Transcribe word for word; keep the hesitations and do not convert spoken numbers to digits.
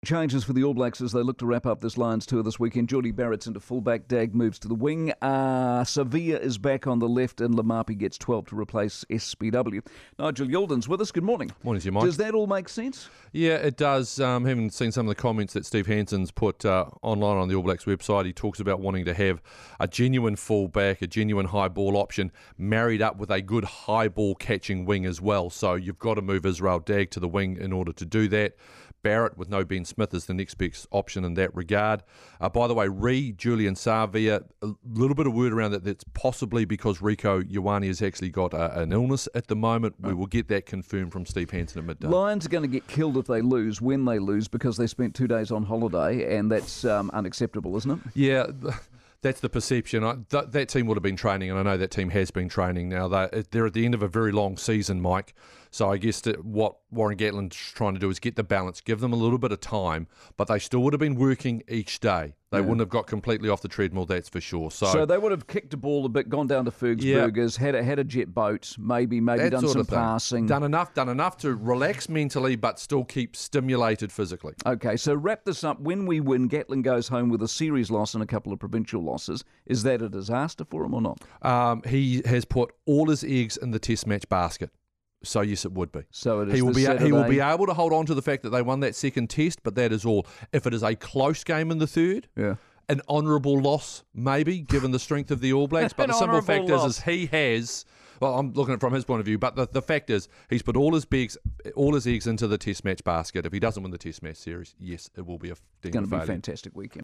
Changes for the All Blacks as they look to wrap up this Lions tour this weekend. Jordie Barrett's into fullback, Dag moves to the wing. Uh, Sevilla is back on the left and Lamapi gets twelve to replace S B W. Nigel Yalden's with us. Good morning. Morning to you, Mike. Does that all make sense? Yeah, it does. Um, having seen some of the comments that Steve Hansen's put uh, online on the All Blacks website, he talks about wanting to have a genuine fullback, a genuine high ball option, married up with a good high ball catching wing as well. So you've got to move Israel Dag to the wing in order to do that. Barrett with no Ben Smith is the next best option in that regard. Uh, by the way, Re, Julian Savia, a little bit of word around that that's possibly because Rico Ioane has actually got uh, an illness at the moment. We will get that confirmed from Steve Hansen at midday. Lions are going to get killed if they lose, when they lose, because they spent two days on holiday, and that's um, unacceptable, isn't it? Yeah. That's the perception. I, th- that team would have been training, and I know that team has been training now. They're, they're at the end of a very long season, Mike. So I guess that what Warren Gatland's trying to do is get the balance, give them a little bit of time, but they still would have been working each day. They yeah. wouldn't have got completely off the treadmill, that's for sure. So, so they would have kicked a ball a bit, gone down to Fergsburgers, yeah. had a, had a jet boat, maybe maybe that done some passing. Done enough, done enough to relax mentally, but still keep stimulated physically. Okay, so wrap this up. When we win, Gatland goes home with a series loss and a couple of provincial losses. Is that a disaster for him or not? Um, he has put all his eggs in the test match basket. So yes, it would be. So it is he will be Saturday. He will be able to hold on to the fact that they won that second test, but that is all. If it is a close game in the third, yeah. an honourable loss maybe, given the strength of the All Blacks. But the simple fact loss. is, is he has. Well, I'm looking at it from his point of view, but the, the fact is he's put all his eggs, all his eggs into the test match basket. If he doesn't win the test match series, yes, it will be a it's going to be a fantastic weekend.